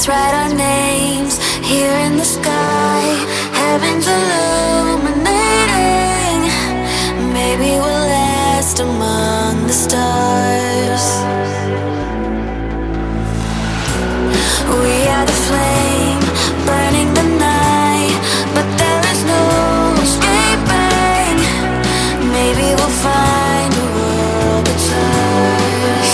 Let's write our names here in the sky. Heaven's illuminating. Maybe we'll last among the stars. We are the flame burning the night, but there is no escaping. Maybe we'll find a world that's ours.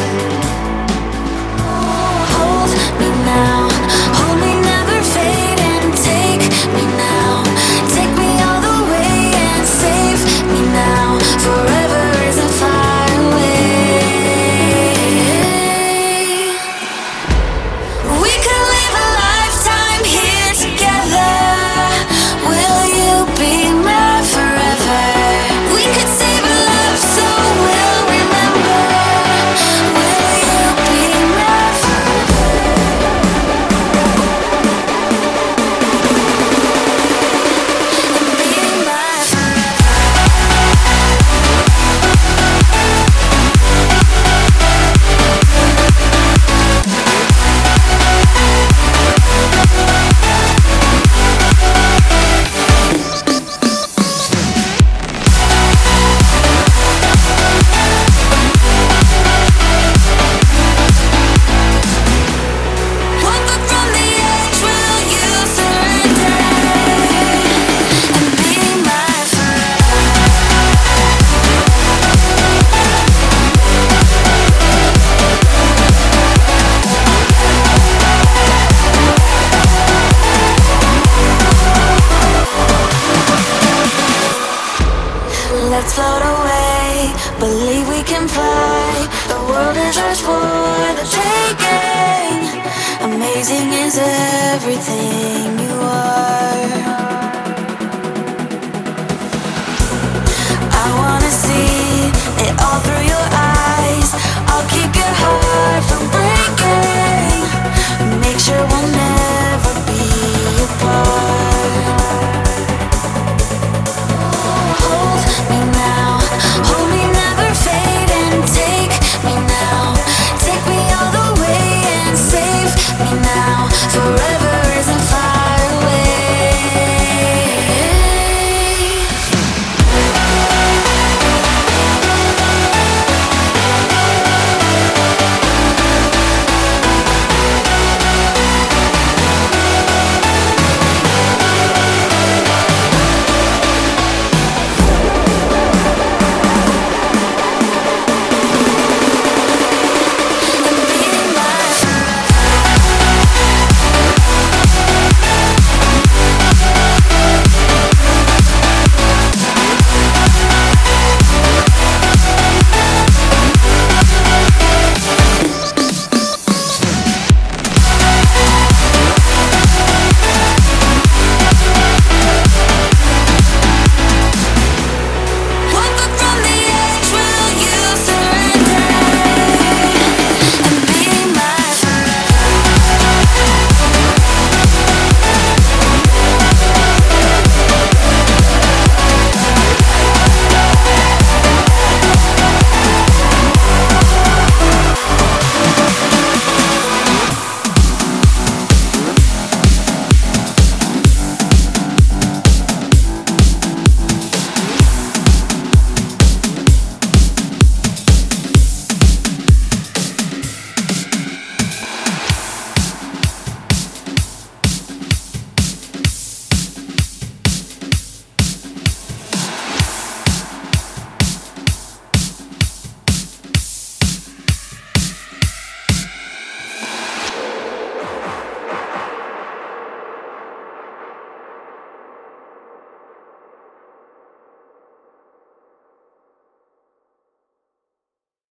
Hold me now, hold me, never fade, and take me now. Take me all the way and save me now. Forever isn't far away. We could live a lifetime here together. Will you be mine forever? We could save a love so we'll remember. Will you be mine forever? Be mine forever. One foot from the edge, will you surrender and be mine forever? Let's float away, believe we can fly. The world is ours for the taking. Amazing is everything you are.